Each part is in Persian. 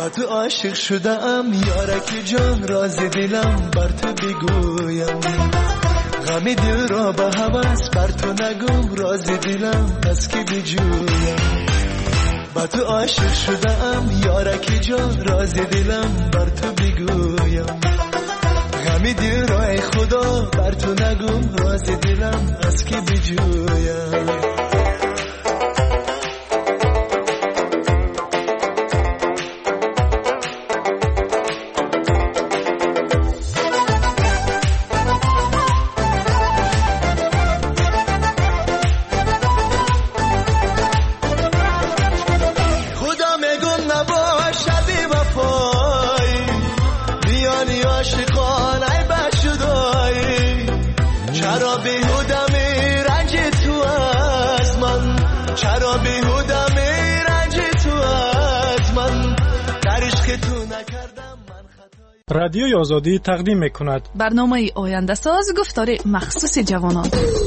با تو عاشق شدم یارک جان، راز دلم بر تو بگویم، غم دل را به هوس بر تو نگم، راز دلم از که بجویم. با تو عاشق شدم یارک جان، راز دلم بر تو بگویم، غم دل را ای خدا بر تو نگم، راز دلم از که بجویم. رادیوی آزادی تقدیم می‌کند برنامه آینده ساز، گفتار مخصوص جوانان.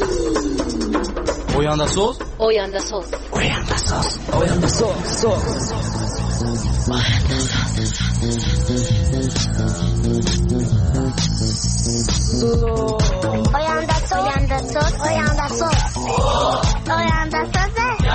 آینده ساز، آینده ساز، آینده ساز، آینده ساز، آینده ساز، آینده ساز، آینده ساز، آینده ساز.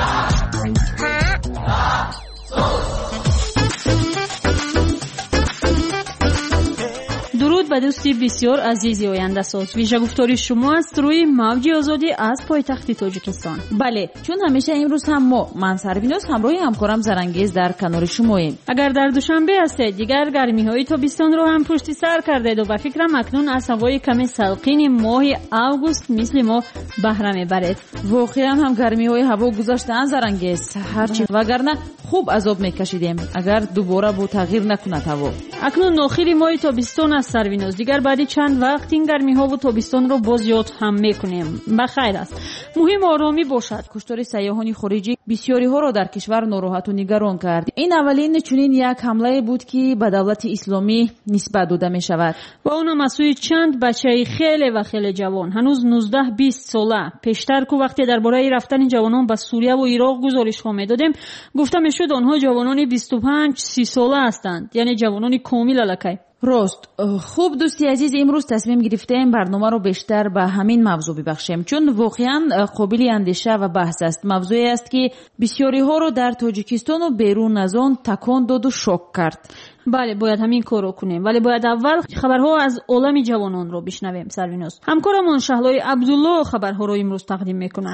درود به دوستی بسیار عزیزی آینده ساز. ویژه گفتاری شما است روی موج آزادی از پایتخت تاجیکستان. بله، چون همیشه امروز هم من سروینوس همراه همکارم زرنگیز در کنار شماییم. اگر در دوشنبه هستید دیگر گرمی های تابستان رو هم پشت سر کردید و به فکرم اکنون از هوای کمی سلقین ماه اوگوست مثل ما بهره میبرید. واقعا هم گرمی های هوا گذاشتن زرنگیز، هرچی وگرنه خوب عذاب میکشیدیم اگر دوباره با تغییر نکند هوا. اکنون آخر ماه تابستان است سروینوس، دیگر بعد چند وقت این گرمی ها و تابستان رو باز یاد هم میکنیم. بخیر است. مهم آرامی باشد. کشتار سیاحان خارجی بسیاری ها را در کشور ناراحت و نگران کرد. این اولین چنین یک حمله بود که به دولت اسلامی نسبت داده می شود و اونم از سوی چند بچه خیلی جوان، هنوز 19-20 ساله. پیشتر که وقتی درباره رفتن جوانان به سوریه و عراق گزارش ها میدادیم گفته میشد آنها جوانان 25-30 ساله هستند، یعنی جوانان کامل الکی. راست. خوب دوستی عزیز، امروز تصمیم گرفتیم برنامه رو بیشتر به همین موضوع ببخشیم، چون واقعا قابل اندیشه و بحث است. موضوعی است که بسیاری ها رو در تاجیکستان و بیرون از آن تکان داد و شوک کرد. بله، باید همین کار رو کنیم، ولی باید اول خبرها از عالم جوانان رو بشنویم. سروینوس، همکارمون شهلای عبدالله خبرها رو امروز تقدیم میکند.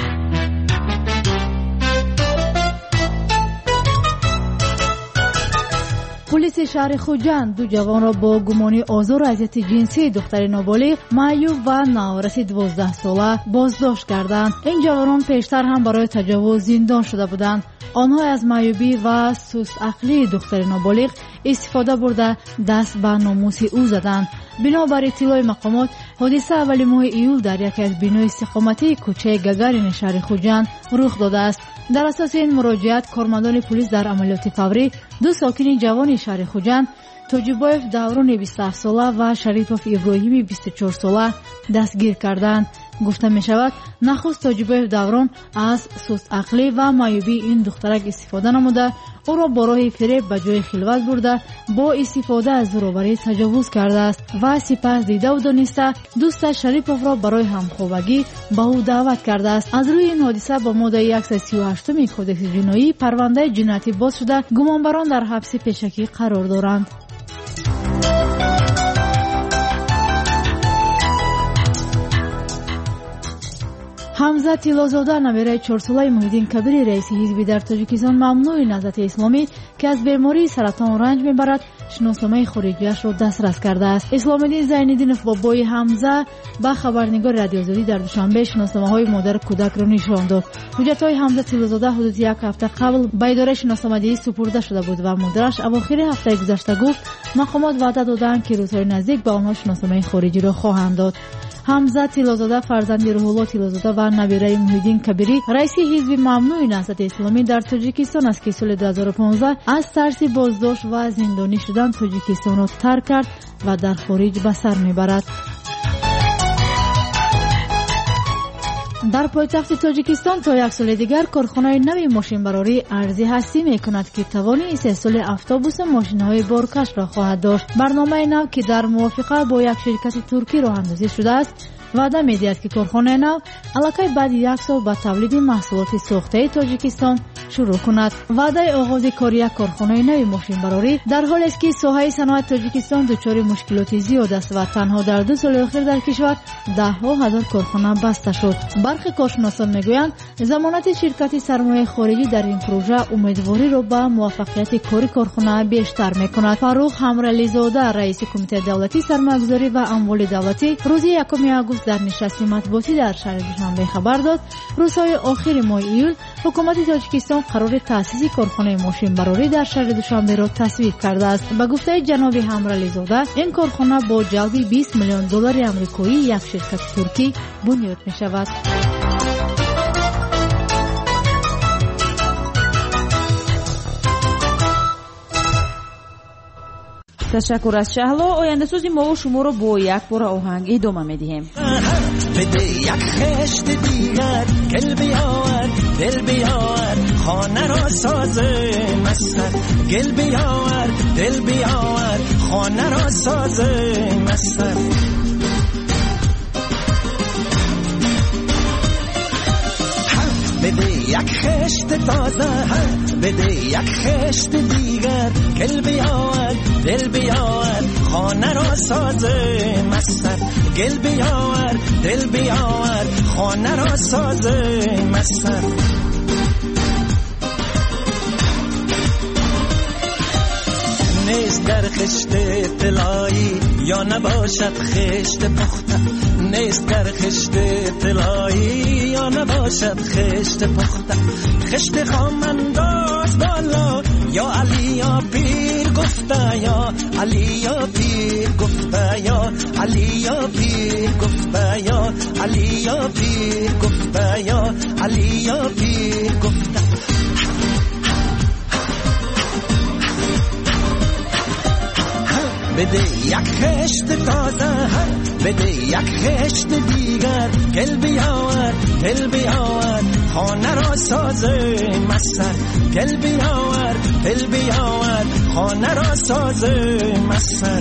پلیس شهر خوجند دو جوان را با گمان آزار و اذیت جنسی دختر نابالغ معیوب و نوارث 12 ساله بازداشت کردند. این جوانان پیشتر هم برای تجاوز زندان شده بودند. آنها از معیوبی و سست عقلی دختر نابالغ استفاده برده دست به ناموس او زدند. بنابر اطلاع مقامات، حادثه اول ماه ایول در یکی از بینای استقامتی کوچه گگارین شهر خوجند رخ داده است. در اساس این مراجعت، کارمندان پلیس در عملیات فوری دو ساکن جوان شهر خوجند، توجیبایف دوران 27 ساله و شریفوف ابراهیمی 24 ساله دستگیر کردند. گفته می شود نخست توجیبایف دوران از سست عقلی و معیوبی این دخترک استفاده نموده او را با راه فریب به جای خلوت برده با استفاده از زورآوری تجاوز کرده است و سپس دیده و دانسته دوست شریفوف را برای همخوابگی به او دعوت کرده است. از روی این حادثه با ماده 138 کدکس جنایی پرونده جنایتی باز شده، گمانبران در حبس پیشکی قرار دارند. حمزه طلازاده نویره 4 ساله محیدین کبیری رئیس حزب در تاجیکستان ممنوع نهضت اسلامی که از بیماری سرطان رنج میبرد شناسنامه خارجیش را دسترس کرده است. اسلام‌الدین زین‌الدینов بابای حمزه به خبرنگار رادیو آزادی در دوشنبه شناسنامه‌های مادر کودک را نشان داد. حجت‌های حمزه طلازاده حدود یک هفته قبل به اداره شناسنامه‌دهی سپرده شده بود و مادرش اواخر هفته گذشته گفت مقامات وعده دادند که روزهای نزدیک به آنها شناسنامه خارجی را خواهند داد. حمزه طلازاده فرزند روح الله طلازاده و نویره محیدین کبیری رئیس حزب ممنوع نهضت اسلامی در تاجیکستان است که سال 2015 از ترس بازداشت و زندانی شدن تاجیکستان را ترک کرد و در خارج به سر میبرد. در پایتخت تاجیکستان تا یک سال دیگر کارخانه نوی ماشین براری ارزی هستی میکند که توانی 3 سال اتوبوس ماشین‌های بارکش را خواهد داشت. برنامه نو که در موافقه با یک شرکت ترکی راه اندازی شده است وعده می‌دهد که کارخانه نو الکی بعد 1 سال با تولید محصولات ساخته تاجیکستان شروع کند. وعده آغاز کار یک کارخانه نوی ماشین براری در حالی است که ساحه صنعت تاجیکستان دچار مشکلات زیاد است و تنها در 2 سال اخیر در کشور 10,000 کارخانه بسته شد. برخی کارشناسان میگویند ضمانت شرکت سرمایه خارجی در این پروژه امیدواری را به موفقیت کار کارخانه بیشتر می‌کند. فاروق حمرعلی زاده رئیس کمیته دولتی سرمایه‌گذاری و اموال دولتی روز 1 آگوست در نشست مطبوعاتی در شهر دوشنبه خبر داد روزهای آخر ماه ایول حکومت تاجیکستان قرار تأسیس کارخانه ماشین براری در شهر دوشنبه را تصویب کرده است. به گفته جناب حمرعلی زاده این کارخانه با جلب 20 میلیون دلار آمریکایی یک شرکت ترکی بنیاد می شود. تشکر از شهلا. آینده سوزی ما و شما رو با یک بار آهنگ ادامه میدیم. بده یک خشت دیگر گل بیار دل بیار خانه را سازه مستر گل بیار دل بیار خانه را سازه مستر بده یک خشت تازه بده یک خشت دیگر گل بیار دل بیار خانه را سازه مستر گل بیار دل بیار خانه را سازه مستر نیست در خشت طلایی یا نباشد خشت پخته نیست در خشت طلایی یا نباشد خشت پخته خشت خام انداز بالا یا علی یا پیر گفته یا علی یا پیر گفته یا علی یا پیر گفته یا علی یا پیر گفته یا علی یا پیر گفته بده یک خشت تازه بده یک خشت دیگر گل بیار دل بیار خانه را سازه مستر گل بیار دل بیار خانه را سازه مستر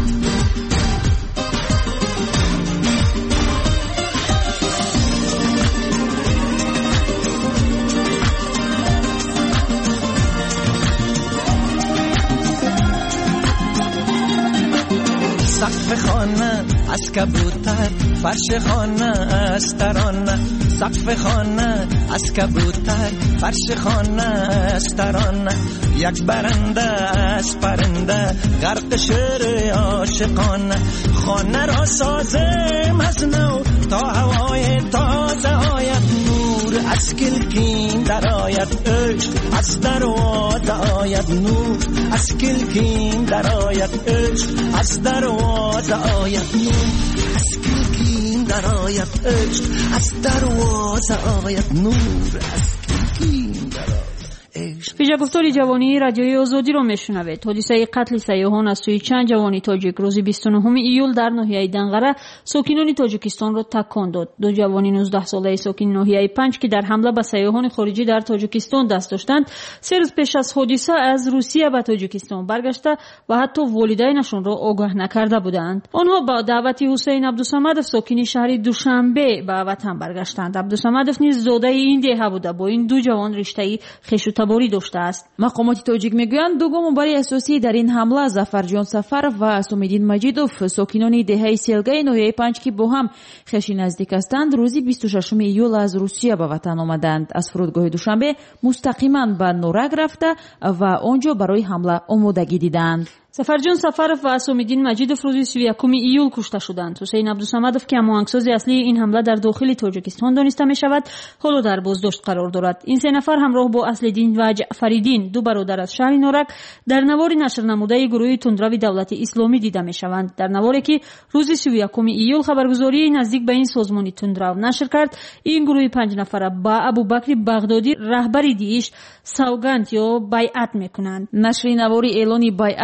سقف خانه از کبوتر فرش خانه از ترانه سقف خانه از کبوتر فرش خانه از ترانه یک برنده از پرنده غرق شعر عاشقانه خانه را سازم از نو تا هوای تازه آید نور از کلکین در آید عشق از دروازه آید نور از کلکین در آید عشق از دروازه آید نور از کلکین در آید عشق از دروازه آید نور از کلکین در آید پیش گفتاری جوانی رادیوی آزادی رو میشنوید. حادثه قتل سیاحان از سوی چند جوانی تاجیک روز 29 ایول در ناحیه دنقره ساکنان تاجیکستان را تکان داد. 2 جوانی 19 ساله ساکن ناحیه 5 که در حمله به سیاحان خارجی در تاجیکستان دست داشتند 3 روز پیش از حادثه از روسیه به تاجیکستان برگشته و حتی والدینشان را آگاه نکرده بودند. آنها با دعوت حسین عبدالصمدov ساکن شهر دوشنبه به وطن برگشتند. عبدالصمدov نیز زاده این دهه بوده. با این 2 جوان رشته خویش تباری داشته است. مقامات تاجیک میگویند 2 گمانبر اساسی در این حمله ظفرجان سفر و اسامالدین مجیدوف ساکنان دهه سیلگی ناحیه 5 که با هم خویش نزدیک هستند روز 26 ایول از روسیه به وطن آمدند. از فرودگاه دوشنبه مستقیما به نورک رفته و آنجا برای حمله آمادگی دیدند. ظفرجان سفرов و اسامالدین مجیدوف روز 31 ایول کشته شدند. حسین عبدالصمدov که هماهنگساز اصلی این حمله در داخل تاجیکستان دانسته می شود حالا در بازداشت قرار دارد. این 3 نفر همراه با اصلدین و جعفریدین 2 برادر از شهر نورک در نوار نشر نموده گروه تندروی دولت اسلامی دیده می شوند. در نواری که روز 31 ایول خبرگزاری نزدیک به این سازمان تندرو نشر کرد این گروه 5 نفره با ابوبکر بغدادی رهبر دیش سوگند یا بیعت میکنند. نشر نواری اعلان بیعت یا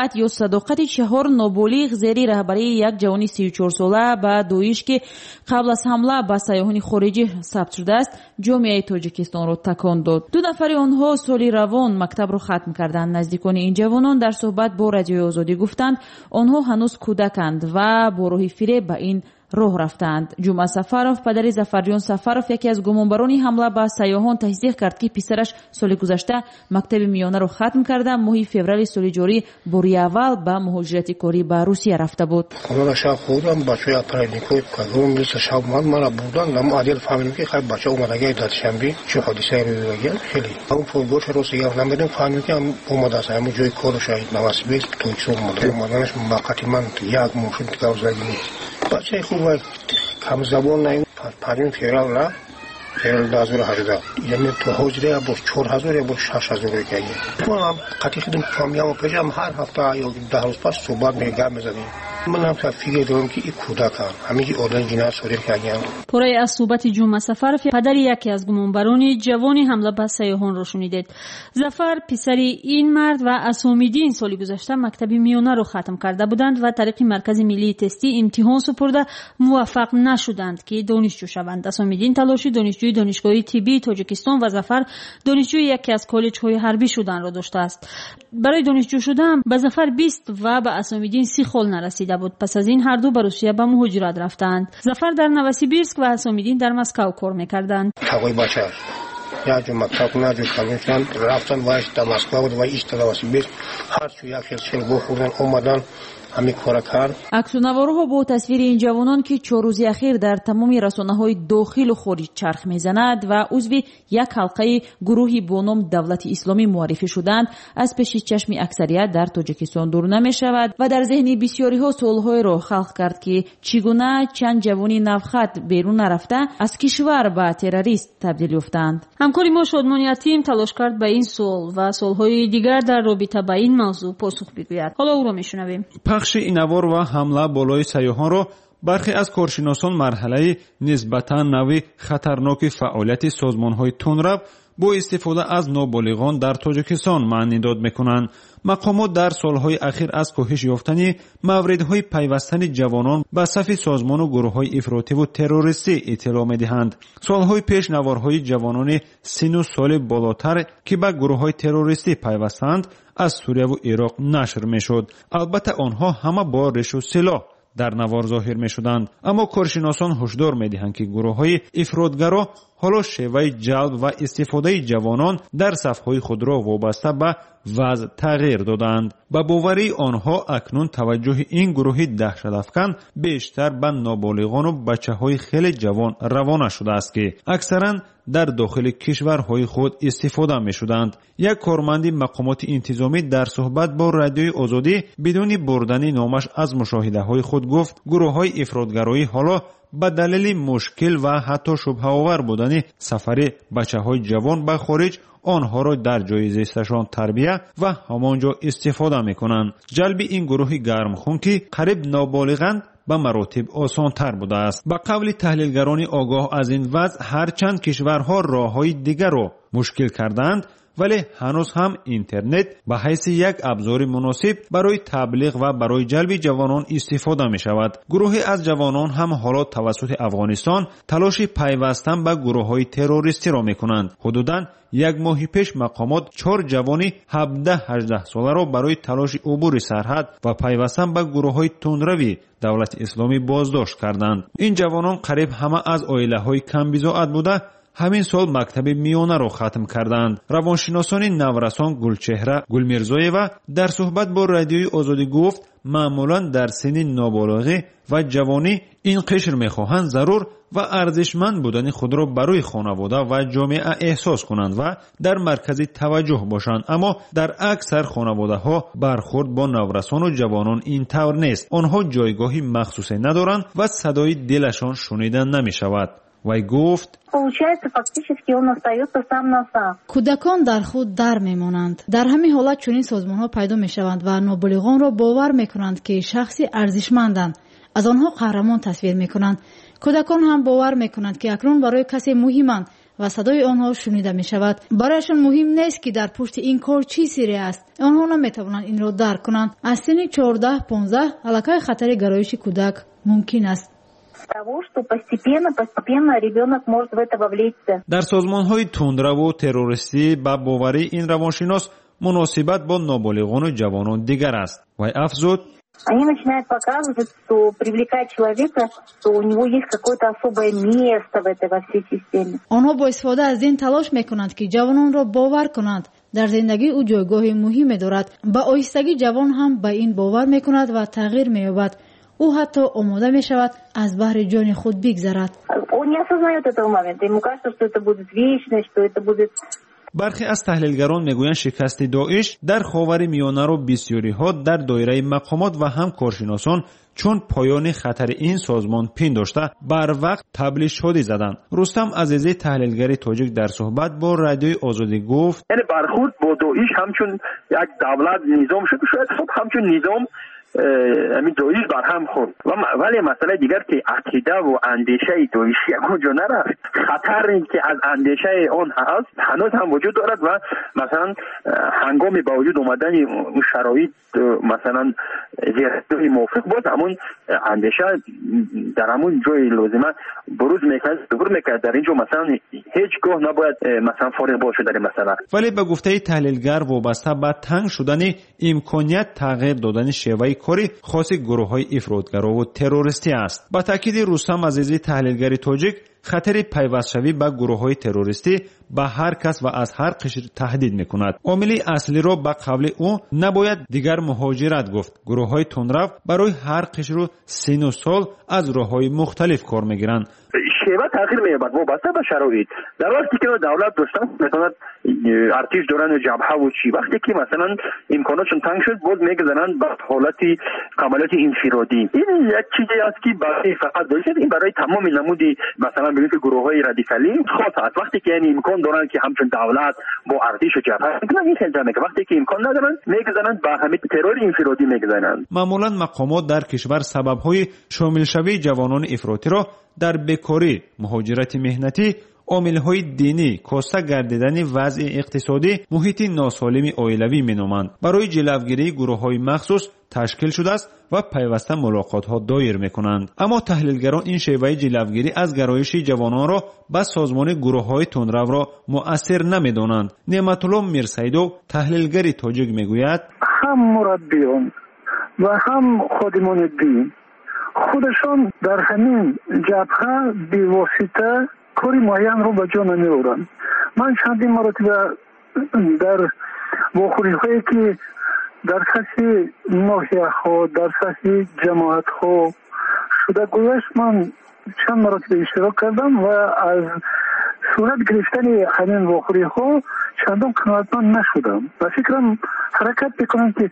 صداقت 4 نابالغ زیر رهبری یک جوان 34 ساله به دویش که قبل از حمله به سیاحان خارجی ثبت شده است جامعه تاجیکستان را تکان داد. 2 نفر آنها سال روان مکتب را ختم کردند. نزدیکان این جوانان در صحبت با رادیوی آزادی گفتند آنها هنوز کودکند و با راه فریب به این راه رفتند. جمعه سفرов پدر ظفرجان سفرов یکی از گمانبران حمله به سیاحان تصدیق کرد که پسرش سال گذشته مکتب میانه را ختم کرده ماه فوریه سال جاری باری اول به مهاجرت کاری به روسیه رفته بود. خدا شب خودم بچه‌ها پرایدیکوی کارون میشه شب من بودن نم عادل فهمیدم که خیلی بچه اومدگی داد شنبه چه حادثه روی خیلی اون فوتبال روسیه نمیدونم فهمیدم که اومده است همون جای کارش نواسبی توی اومدنش موقتی من یک ماشین کارزایی بچه خوبه کم زبان نیم پریم فیرال نه فیرال 2018 یعنی تو حجره با 4000 یا با 6000 که من قطعی خودم کامیام پیشم هر هفته یا 10 روز پس صحبت میگم میزنیم من هم فکر دارم که این کودکم همین اردن جنایت صادر کردن. پرای از صحبت جمعه سفرов پدر یکی از گمانبران جوانی حمله به سیاحان را شنیدید. ظفر پسر این مرد و اسامیدین سال گذشته مکتب میانه را ختم کرده بودند و طریق مرکز ملی تستی امتحان سپرده موفق نشدند که دانشجو شوند. اسامیدین تلاشی دانشجوی دانشگاه طبی تاجیکستان و ظفر دانشجوی یکی از کالج‌های حربی شدن را داشته است. برای دانشجو شدن به ظفر 20 و به اسامیدین 30 سال نرسیده بود. پس از این هر دو به روسیه به مهاجرت رفتند. ظفر در نوسیبیرسک و اسامیدین در مسکو کار می‌کردند. تقوی بچه یا جو مکتب نه جو کالجشان رفتن و است مسکو و است نوسیبیرسک هر چی یک خیلی بخوردن اومدن همین کار کرد. عکس‌العمل‌ها با تصویر این جوانان که 4 روز اخیر در تمام رسانه‌های داخل و خارج چرخ می‌زند و عضو یک حلقه گروهی با نام دولت اسلامی معرفی شدند از پیش چشم اکثریت در تاجیکستان دور نمی‌شود و در ذهن بسیاری‌ها سوال‌های را خلق کرد که چگونه چند جوانی نوخط بیرون رفته از کشور به تروریست تبدیل یافتند. همکاری ما شادمان یتیم تلاش کرد به این سوال و سوال‌های دیگر در رابطه با این موضوع پاسخ بگوید. حالا او را می‌شنویم. پخش اینوار و حمله بالای سیاحان برخی از کارشناسان مرحله نسبتاً نوی خطرناک فعالیت سازمان‌های تندرو با استفاده از نابالغان در تاجیکستان معنی داد می‌کنند. مقامات در سالهای اخیر از کاهش یافتن موردهای پیوستن جوانان به صف سازمان و گروه‌های افراطی و تروریستی اطلاع می‌دهند. سالهای پیش نوارهای جوانان سن و سال بالاتر که به گروه‌های تروریستی پیوستند از سوریه و عراق نشر می‌شد. البته آنها همه با ریش و سلاح در نوار ظاهر می‌شدند، اما کارشناسان هشدار می‌دهند که گروه‌های افراطگرا حالا شیوه جلب و استفاده جوانان در صف‌های خود را وابسته به وضع تغییر دادند. با باوری آنها اکنون توجه این گروه دهشت‌افکن بیشتر به نابالغان و بچه‌های خیلی جوان روانه شده است که اکثراً در داخل کشورهای خود استفاده می‌شدند. یک کارمند مقامات انتظامی در صحبت با رادیوی آزادی بدون بردن نامش از مشاهده‌های خود گفت گروه‌های افراطگرایی حالا به دلیل مشکل و حتی شبهه‌آور بودن سفر بچه‌های جوان به خارج آنها را در جای زیستشان تربیه و همانجا استفاده می‌کنند. جلب این گروه گرمخون که قریب نابالغند به مراتب آسان تر بوده است. به قول تحلیلگران آگاه از این وضع هرچند کشورها راه‌های دیگر را مشکل کردند ولی هنوز هم اینترنت به حیث یک ابزار مناسب برای تبلیغ و برای جلب جوانان استفاده می شود. گروهی از جوانان هم حالا توسط افغانستان تلاش پیوستن به گروه‌های تروریستی را می کنند. حدوداً یک ماه پیش مقامات 4 جوانی 17-18 ساله را برای تلاش عبور سرحد و پیوستن به گروه‌های تندروی دولت اسلامی بازداشت کردند. این جوانان قریب همه از عائله‌های کم بضاعت بوده همین سال مکتب میانه را ختم کردند. روانشناسان نورسان گلچهره گلمیرزایوا در صحبت با رادیوی آزادی گفت معمولا در سن نابالغی و جوانی این قشر میخواهند ضرور و ارزشمند بودن خود را برای خانواده و جامعه احساس کنند و در مرکز توجه باشند، اما در اکثر خانواده ها برخورد با نورسان و جوانان این طور نیست. آنها جایگاهی مخصوصی ندارند و صدای دلشان شنیدن نمی شود. وی گفت کودکان در خود در میمانند. در همین حالت چنین سازمان ها پیدا می شوند و نابالغان را باور می کنند که شخصی ارزشمندند. از آنها قهرمان تصویر می کنند. کودکان هم باور می کنند که اکنون برای کسی مهمند و صدای آنها شنیده می شود. برایشان مهم نیست که در پشت این کار چی سری است. آنها نمیتوانند این را درک کنند. از سن 14-15 علاقه خطر گرایش کودک ممکن است. در سازمان‌های تندرو و تروریستی به باوری این روانشناس مناسبت با نابالغان و جوانان دیگر است. و افزود Они начинают показывать, что привлекать человека, что у него есть какое-то особое место во всей системе. آنها با استفاده از این تلاش میکنند که جوانان را باور کنند در زندگی او جایگاه مهمی دارد. با آهستگی جوان هم به این باور میکند و تغییر مییابد. او حتی آماده میشود از بحر جان خود بگذرد. Он не осознает этого момента. Ему кажется, что это будет вечно, что это будет. برخی از تحلیلگران میگویند شکست داعش در خاور میانه را بسیاری ها در دایره مقامات و هم کارشناسان چون پایان خطر این سازمان پنداشته بر وقت تبلیغ شده زدند. رستم عزیزی تحلیلگر تاجیک در صحبت با رادیوی آزادی گفت یعنی برخورد با داعش همچون یک دولت نظام شد، شاید خب همچون نظام همین داعش برهم خورد ولی مسئله دیگر که عقیده و اندیشه داعش یکجا نرفت. خطری که از اندیشه آن هست هنوز هم وجود دارد و مثلا هنگام با وجود اومدن شرایط مثلا زیرسازی موافق باز همون اندیشه در همون جای لازمه بروز میکنه، ظهور میکنه. در اینجا مثلا هیچگاه نباید مثلا فارغ باشه در این مسئله. ولی به گفته تحلیلگر وابسته به تنگ شدن امکانیت تغییر دادن شیوه کاری خاص گروه‌های افراطگرا و تروریستی است. با تاکید رستم عزیزی تحلیلگر تاجیک خطر پیوست‌شوی به گروه‌های تروریستی به هر کس و از هر قشر تهدید می‌کند. عامل اصلی را به قول او نباید دیگر مهاجرت گفت. گروه‌های تندرو برای هر قشر و سن و سال از راه‌های مختلف کار می‌گیرند. شیوه تغییر می‌یابد وابسته به شرایط. در وقتی که دولت داشتن مثلا ارتش دوران جبهه و چی وقتی که مثلا امکاناتشون تنگ شد باز میگذارن به حالتی کاملاً انفرادی. این یک چیزی است که برای فقط داشت این برای تمام نمودی مثلا ببینید که گروه‌های رادیکالی خاص است. وقتی که یعنی امکان دارن که همچون دولت با ارتش و جبهه میکنن این خیلی جمعه که وقتی که امکان ندارن میگذارن به همین ترور انفرادی میگذارن. معمولاً مقامات در کشور سبب‌های شامل شوی جوانان افراطی را در بیکاری، مهاجرت مهنتی، عامل‌های دینی، کاسته گردیدن وضع اقتصادی، محیط ناسالم عائلوی می‌نامند. برای جلوگیری گروه‌های مخصوص تشکیل شده است و پیوسته ملاقات‌ها دایر می‌کنند. اما تحلیلگران این شیوه جلوگیری از گرایش جوانان را به سازمان گروه‌های تندرو را مؤثر نمی‌دانند. نعمت الله میرسیدو تحلیلگر تاجیک می‌گوید هم مربیان و هم خادمان دین خودشان در همین جبهه بی‌واسطه کاری معین رو به جا نمی‌آورند. من چندین مرتبه در واخوری‌هایی که در سطح ناحیه‌ها در سطح جماعت‌ها شده گذشت من چند مرتبه اشتراک کردم و از صورت گرفتن همین واخوری‌ها چندان قناعتمند نشدم و فکرم حرکت بکنن که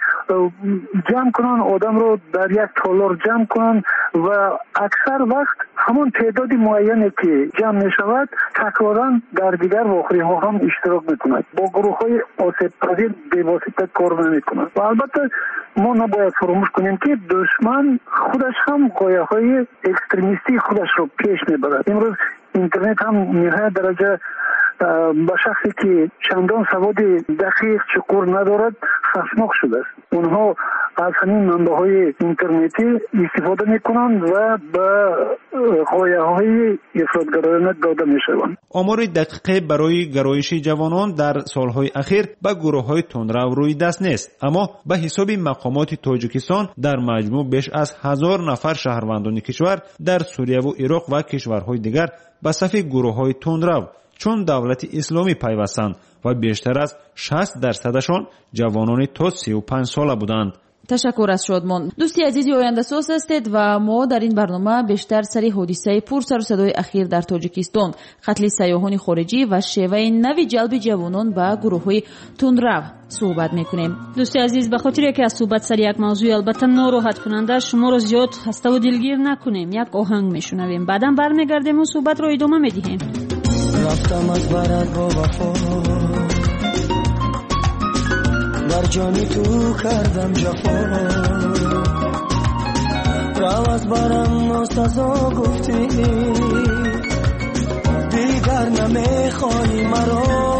جمع کنن آدم رو در یک تالار جمع کنن و اکثر وقت همون تعداد معینی که جمع می شود تکرارا در دیگر واخوری‌ها هم اشتراک میکنند. با گروه‌های آسیب پذیر بی‌واسطه کار نمیکنند. و البته ما نباید فراموش کنیم که دشمن خودش هم غایه‌های اکستریمیستی خودش رو پیش میبرد. امروز اینترنت هم نهایت درجه با شخصی که چندان سواد دقیق چقور ندارد خشمناک شده است. اونها از همین منبع‌های اینترنتی استفاده میکنند و به غایه‌های افراطگرایانه داده میشوند. آمار دقیقی برای گرایش جوانان در سالهای اخیر به گروه‌های تندرو روی دست نیست، اما به حساب مقامات تاجیکستان در مجموع بیش از 1000 نفر شهروندان کشور در سوریه و عراق و کشورهای دیگر به صف گروه‌های تندرو چون دولت اسلامی پیوستند و بیشتر از 60% جوانان تا 35 ساله بودند. تشکر از شادمان. دوستی عزیزی آینده ساز هستید و ما در این برنامه بیشتر سری حادثه پر سر و صدای اخیر در تاجیکستان، قتل سیاحان خارجی و شیوه نوی جلب جوانان به گروه‌های تندرو صحبت میکنیم. دوستی عزیز به خاطر که از صحبت سر یک موضوع البته ناراحت کننده شما رو زیاد خسته و دلگیر نکنیم، یک آهنگ میشنویم، بعداً برمیگردیم و صحبت رو ادامه میدیم. رفتم از برات با وفا، در جانی تو کردم جفا، رو از برم ناسزا گفتی، دیگر اگر نمیخوای مرا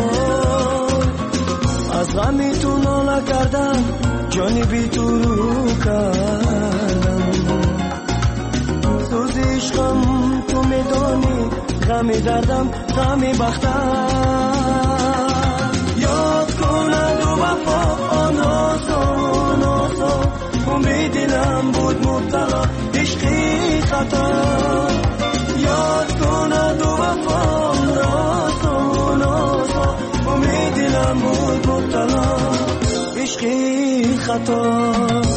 از غمی تو ناله کردم جانی بی تو رو کردم سوز عشقم تو میدانی غمی دردم غمی بختم یاد کنه دو وفا آناسا امید دلم بود مبتلا عشقی خطا یاد کنه دو وفا ناسا امید دلم بود مبتلا عشقی خطا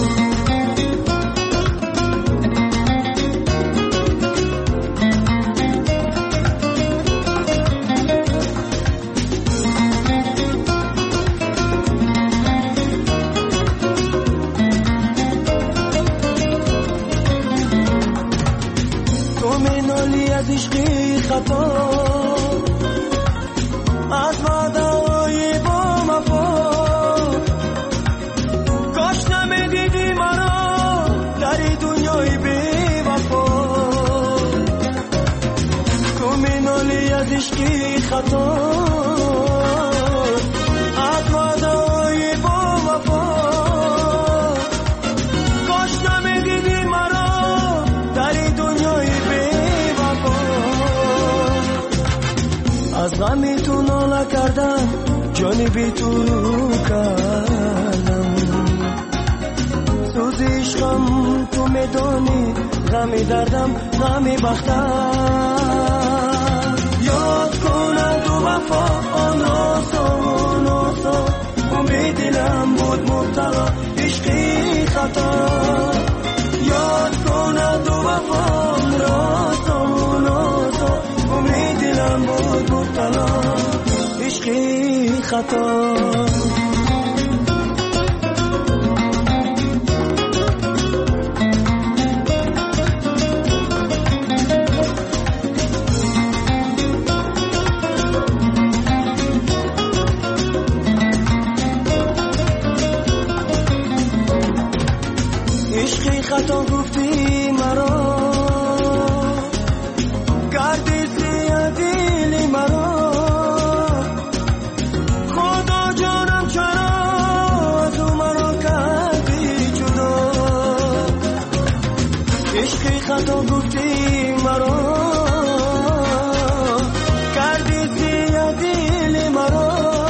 عشقی خطا از وعده‌های با وفا کاش نمیدیدی مرا در دنیای بی وفا تو مینالی از عشقی خطا از وعده‌های با وفا کاش نمیدیدی مرا در دنیای بی از غمی تو ناله کردم جانی بی تو رو کردم سوز عشقم تو میدانی غمی دردم غمی بختم یاد کنه دو وفا آناسا امید دلم بود مبتلا عشقی خطا یاد کنه دو وفا ناسا امید دلم بود مبتلا عشقی خطا عشقی خطا گفتی مرا کردی زیادی مرا خدا جانم چرا از او مرا کردی جدا عشقی خطا گفتی مرا کردی زیادی مرا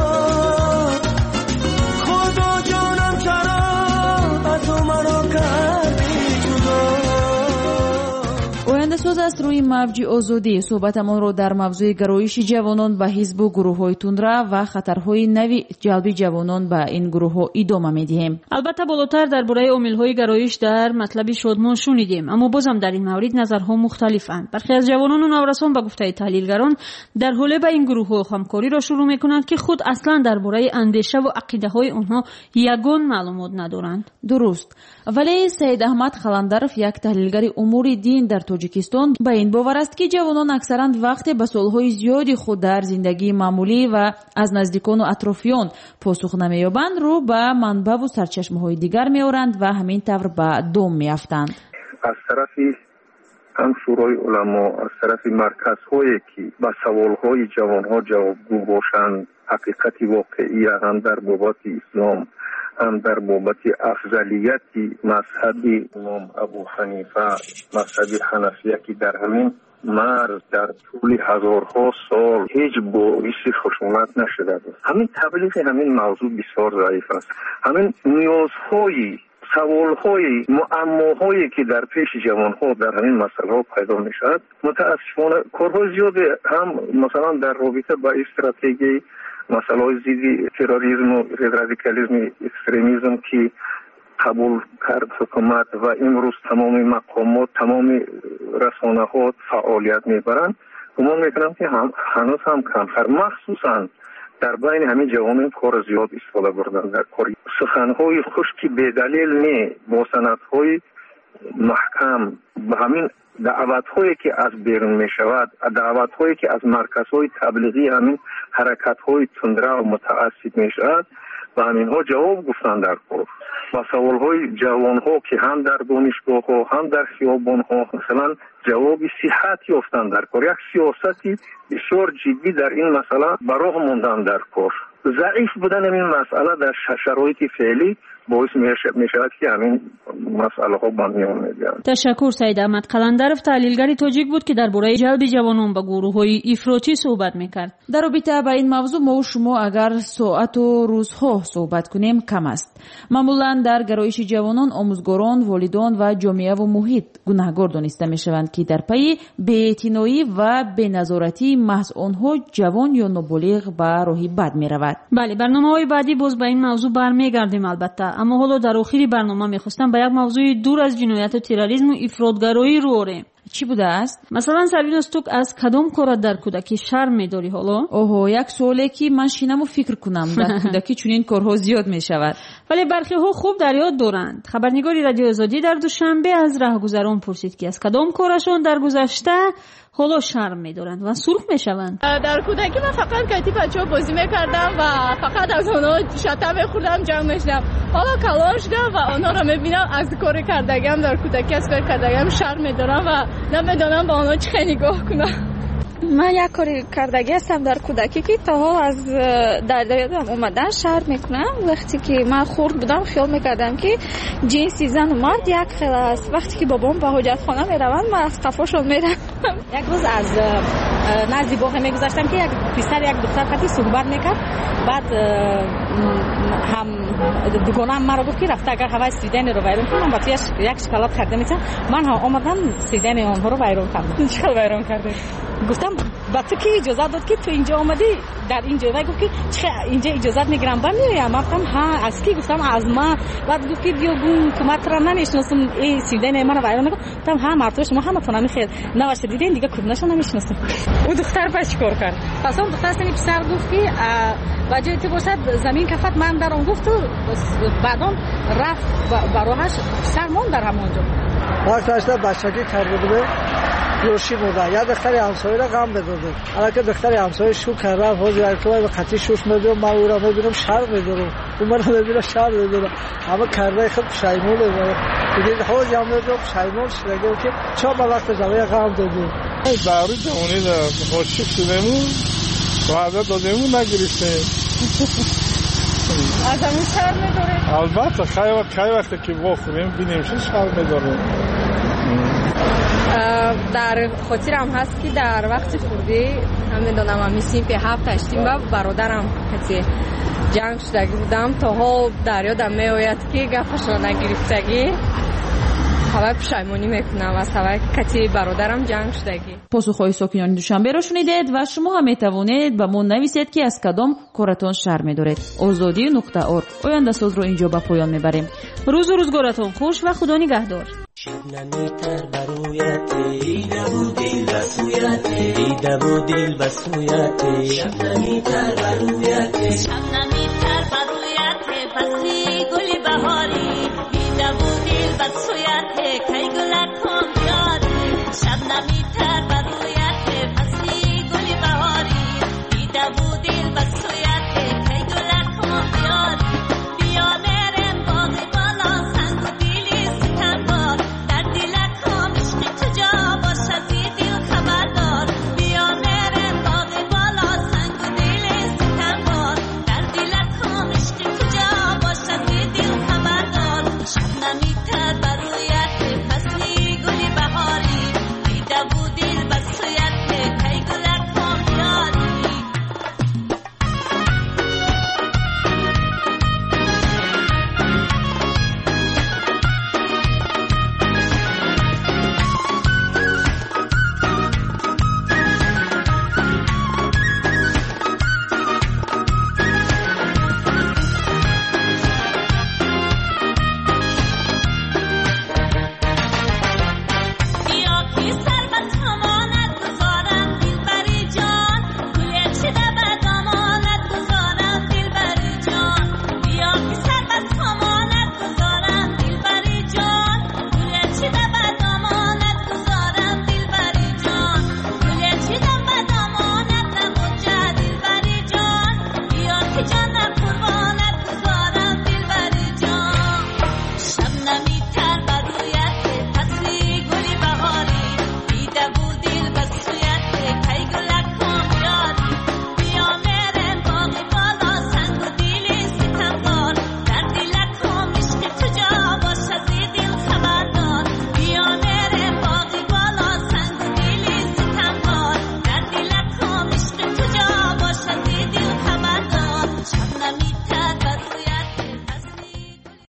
خدا جانم چرا از او مرا کردی جدا. оянда соз аст рӯи мавҷи озодӣ суҳбатамонро дар мавзӯи гароиши ҷавонон ба ҳизбу гурӯҳҳои тундра ва хатарҳои нави ҷалби ҷавонон ба ин гурӯҳҳо идома медиҳем. албатта болотар дар бораи омилҳои гароиш дар матлаби шодмон шунидем, аммо бозам дар ин маврид назарҳо мухталифанд. бархе аз ҷавонону наврасон ба гуфтаи таҳлилгарон дар ҳоле ба ин гурӯҳҳо ҳамкориро шурӯъ мекунанд ки худ аслан дар бораи андешаву ақидаҳои онҳо ягон маълумот надоранд. дуруст, вале саид аҳмад қаландаров, як таҳлилгари умури дин дар тоҷикистон, ба ин бовар аст ки ҷавонон аксаран вақте ба солҳои зиёди худ дар зиндагии маъмулӣ ва аз наздикону атрофиён посух намеёбанд, рӯ ба манбаву сарчашмаҳои дигар меоранд ва ҳамин тавр ба дом меафтанд. аз тарафи ҳам шӯрои уламо, аз тарафи марказҳое ки ба саволҳои ҷавонҳо ҷавобгӯ бошанд, ҳақиқати воқеия ҳам дар бобати ислом, ҳам дар бобати афзалияти мазҳаби имом абу ҳанифа, мазҳаби ҳанафия ки дар ҳамин марз дар тӯли ҳазорҳо сол ҳеҷ боиси хушунат нашуда. ҳамин таблиғи ҳамин мавзӯъ бисёр заиф аст. ҳамин ниёзҳои саволҳои муаммоҳое ки дар пеши ҷавонҳо дар ҳамин масъалаҳо пайдо мешавад, мутаассифона корҳои зиёде ҳам масалан дар робита ба стратегияи масъалаҳои зидди терроризму радикализми экстремизм ки қабул кард ҳукумат ва имрӯз тамоми мақомот, тамоми расонаҳо фаъолият мебаранд, гумон мекунам ки ҳанӯз ҳам камтар, махсусан дар байни ҳамин ҷавонон кор зиёд истифода бурданд. дар кори суханҳои хушки бедалил не, бо санадҳои маҳкам, ба ҳамин даъватҳое ки аз берун мешавад, даъватҳое ки аз марказҳои таблиғи ҳамин ҳаракатҳои тундра мутаассиб мешавад, ба ҳаминҳо ҷавоб гуфтанд дар кор. ба саволҳои ҷавонҳо ки ҳам дар донишгоҳҳо, ҳам дар хиёбонҳо, масалан جواب صحت یافتن در کار، یک سیاستی بسیار جدی در این مسئله براه موندن در کار. ضعیف بودن این مسئله در شرایط فعلی باعث میشود که همین مسئله ها با میان میاد. تشکر سید احمد قلندرов تحلیلگری تاجیک بود که درباره جلب جوانان به گروه‌های افراطی صحبت میکرد. در رابطه با این موضوع ما و شما اگر ساعت و روزها صحبت کنیم کم است. معمولا در گرایش جوانان آموزگاران، والدان و جامعه و محیط گناهکار دانسته میشوند که در پی بی‌اعتنایی و بی‌نظارتی محض آنها جوان یا نابالغ به راهی بد میرود. بله، برنامه‌های بعدی باز به این موضوع برمیگردیم البته. اما حالا در آخر برنامه میخواستم به یک موضوع دور از جنایت و تروریسم و افراطگرایی رو آوریم. چی بوده است؟ مثلا سروینوس تو از کدام کار در کودکی شرم می‌داری حالا؟ اوه، یک سوالی که من شینم و فکر کنم. در کودکی چنین کارها زیاد میشود. ولی برخی ها خوب در یاد دارند. خبرنگاری رادیو آزادی در دوشنبه از راهگذران پرسید که از کدام کارشون در گذشته حالا شرم می‌دارند و سرخ میشوند. در کودکی من فقط کتی بچه‌ها بازی می‌کردم و فقط از اونها شطرنج می‌خوردم، جمع می‌شدم. حالا کلاش شدم و آنها را می‌بینم از کار کردگیم در کودکی از کار کردگیم شرم می‌دارم و نمی‌دونم با آنها چه نگاه کنم. من یک کاری کردگی هستم در کودکی که تا از در یادم اومدن شرم میکنم. وقتی که من خرد بودم خیال میکردم که جنسی زن و مرد یک خیلی است. وقتی که بابام به حاجت خانه میروند من از قفاشون میرم. یک روز از نزدی باغ میگذاشتم که یک پسر یک دختر خطی صحبت میکرد. بعد هم دوگانم مرا گفت که رفته اگر هوای سیدن رو ویرون کنم با تویش یک شکلات خریده میتونم. من هم آمدم سیدن آنها رو ویرون کردم. چقدر ویرون کرده؟ گفتم با تو که اجازه داد که تو اینجا آمدی در اینجا؟ و گفت که اینجا اجازه میگیرم برمیایم. گفتم ها از کی؟ گفتم از ما. بعد گفت که دیو گون کمت را نمیشناسم این سیدن من رو ویرون میکنم. گفتم ها مرد شما همه تو نمیخیر نوشت دیدین دیگه کدومش نمیشناسم. اون دختر پس چیکار کرد؟ پس اون دختر سنی پسر گفت که وجه تی باشد زمین کفت من در اون گفت بعدم رفت براهش سرمون در همونجا. وقت داشته بچگی کرده بوده یوشی بوده یا دختری همسایه را غم بداده. حالا که دختری همسایه شو کرده حوض ارتباط به خطی شوش میدونم من او را میبینم شر میدونم اون من را میبینم شر میدونم اما کرده خب پشیمونه دیگه حوض هم میدونم پشیمون شده که چه با وقت جوای غم دادیم داری جوانی در خوشک شدهمون وعده دادهمون نگرفته از همون شر میداره. البته خیلی وقتی که بخوریم بینیم شر میداره. در خاطرم هست که در وقت خوردی نمیدونم همین سیم که هفت هشتیم با برادرم کسی جنگ شدگی بودم تا ها در یادم میآید که گفش را نگرفتگی هوا پشیمانی میکنم از هوا کتی برادرم جنگ شدگی. پاسخهای ساکنان دوشنبه را شنیدید و شما هم میتوانید به ما نویسید که از کدام کارتان شرم میدارید. azadi.org آینده ساز رو اینجا به پایان میبریم. روز و روزگارتون خوش و خدا نگهدار. شبنمی تر برویت دیده بود دل بسویت دیده بود دل بسویت شبنمی تر برویت شبنمی تر برویت فصلی گل بهاری دیده بود دل بسویت